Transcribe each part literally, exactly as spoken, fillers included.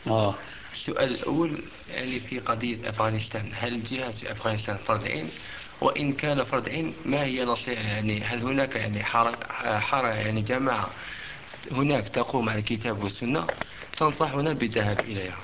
آه. السؤال الأول يعني في قضية أفغانستان، هل الجهاد في أفغانستان فرض عين؟ وإن كان فرض عين ما هي نصيحة؟ يعني هل هناك يعني حركة حركة يعني جماعة هناك تقوم على الكتاب والسنة تنصحنا بالذهاب إليها؟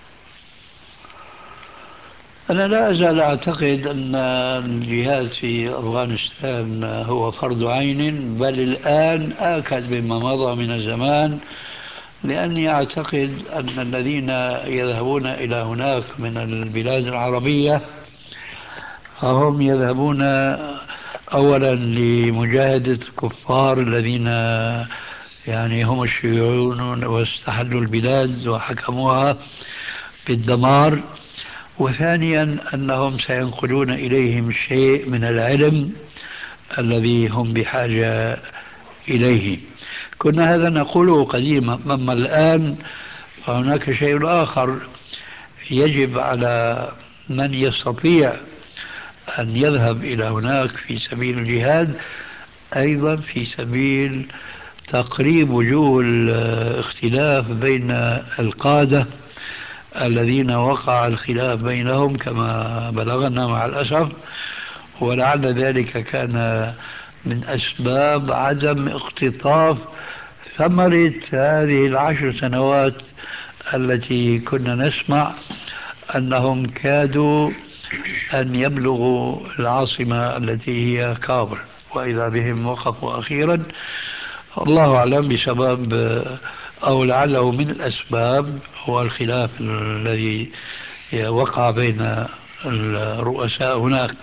أنا لا أزال أعتقد أن الجهاد في أفغانستان هو فرض عين، بل الآن آكد مما مضى من الزمان، لأني أعتقد أن الذين يذهبون إلى هناك من البلاد العربية هم يذهبون أولا لمجاهدة الكفار الذين يعني هم الشيوعيون واستحلوا البلاد وحكموها بالدمار، وثانيا أنهم سينقلون إليهم شيء من العلم الذي هم بحاجة إليه. كنا هذا نقوله قديما، أما الآن فهناك شيء آخر. يجب على من يستطيع أن يذهب إلى هناك في سبيل الجهاد، أيضا في سبيل تقريب وجوه الاختلاف بين القادة الذين وقع الخلاف بينهم كما بلغنا مع الأسف، ولعل ذلك كان من أسباب عدم اقتطاف ثمرة هذه العشر سنوات التي كنا نسمع أنهم كادوا أن يبلغوا العاصمة التي هي كابل، وإذا بهم وقفوا أخيرا، الله أعلم بسبب، أو لعله من الأسباب هو الخلاف الذي وقع بين الرؤساء هناك.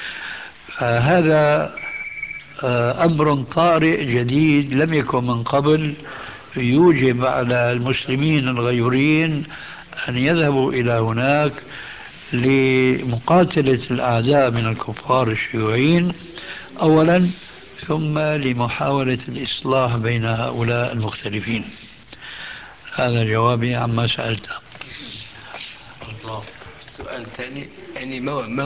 هذا أمر طارئ جديد لم يكن من قبل، يوجب على المسلمين الغيورين أن يذهبوا إلى هناك لمقاتلة الأعداء من الكفار الشيوعيين أولا، ثم لمحاولة الإصلاح بين هؤلاء المختلفين. هذا جوابي عما سألته. الله. السؤال الثاني، يعني ما ما